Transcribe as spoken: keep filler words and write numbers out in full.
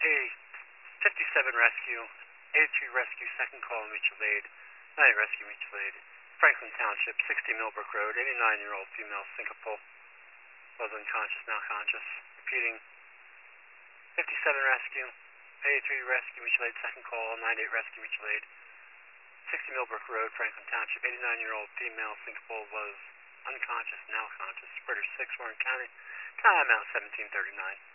A fifty-seven rescue, eighty-three rescue, second call mutual aid, ninety rescue mutual aid, Franklin Township, sixty Millbrook Road, eighty-nine-year-old female syncope, was unconscious, now conscious. Repeating, fifty-seven rescue, eighty-three rescue mutual aid, second call, ninety-eight rescue mutual aid, sixty Millbrook Road, Franklin Township, eighty-nine-year-old female syncope, was unconscious, now conscious. Spreader six, Warren County, time out seventeen thirty-nine.